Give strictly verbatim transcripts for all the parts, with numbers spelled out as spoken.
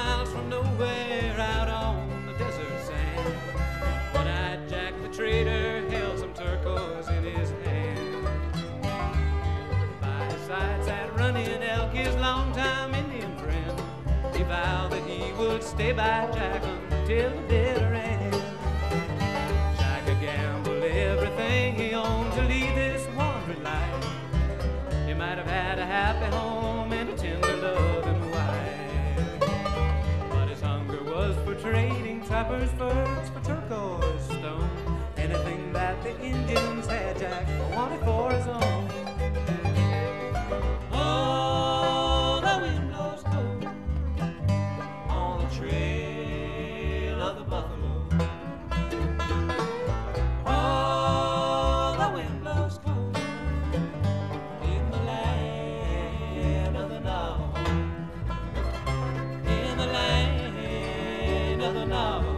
miles from nowhere out on the desert sand. One-eyed Jack the trader held some turquoise in his hand. By his side sat Running Elk, his longtime Indian friend. He vowed that he would stay by Jack until the bitter end. Jack had gambled everything he owned to lead this wandering life. He might have had a happy home and a tender loving wife, but his hunger was for trading trappers' furs for turquoise stone. Anything that the Indians had, Jack wanted for his own. Oh, the wind blows cold on the trail of the buffalo. Oh, the wind blows cold in the land of the Navajo, in the land of the Navajo.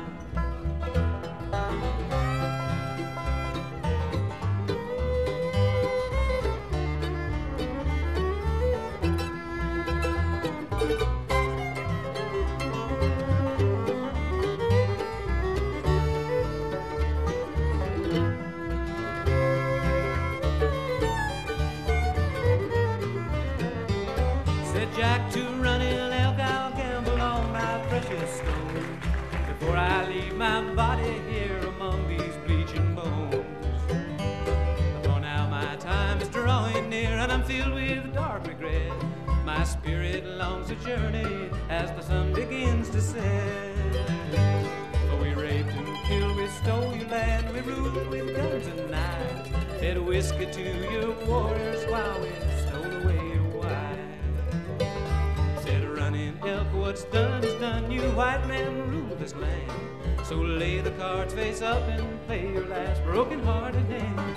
Said Jack to Running Elk, I'll gamble all my precious stone before I leave my body here among these bleaching bones. For now my time is drawing near and I'm filled with dark regret. My spirit longs to journey as the sun begins to set. For we raped and killed, we stole your land, we ruled with guns and knives, fed whiskey to your warriors while we stole away your wife. Said Running Elk, what's done is done, you white men rule this land. So lay the cards face up and play your last broken-hearted hand.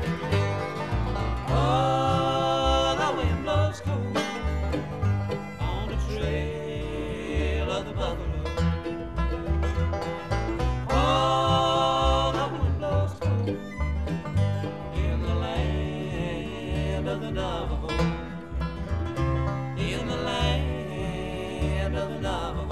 Oh, the wind blows cold on the trail of the buffalo. Oh, the wind blows cold in the land of the Navajo, in the land of the Navajo.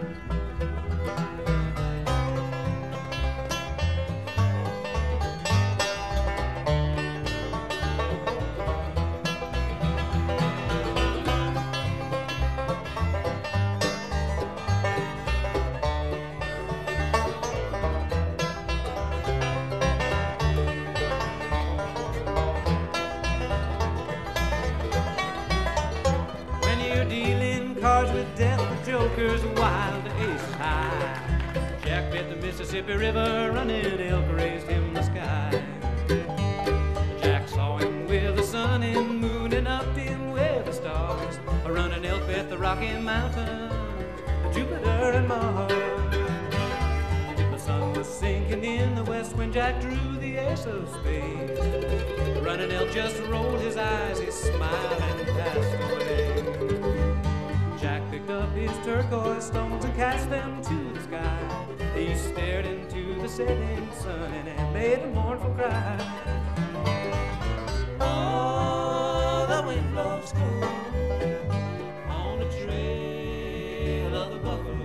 Dealing cards with death, the joker's wild, the ace is high. Jack bet the Mississippi River, Running Elk raised him the sky. Jack saw him with the sun and moon and up him with the stars. A Running Elk bet the Rocky Mountains, Jupiter and Mars. The sun was sinking in the west when Jack drew the ace of spades. Running Elk just rolled his eyes, he smiled and passed away. Jack picked up his turquoise stones and cast them to the sky. He stared into the setting sun and made a mournful cry. Oh, the wind blows cold on the trail of the buffalo.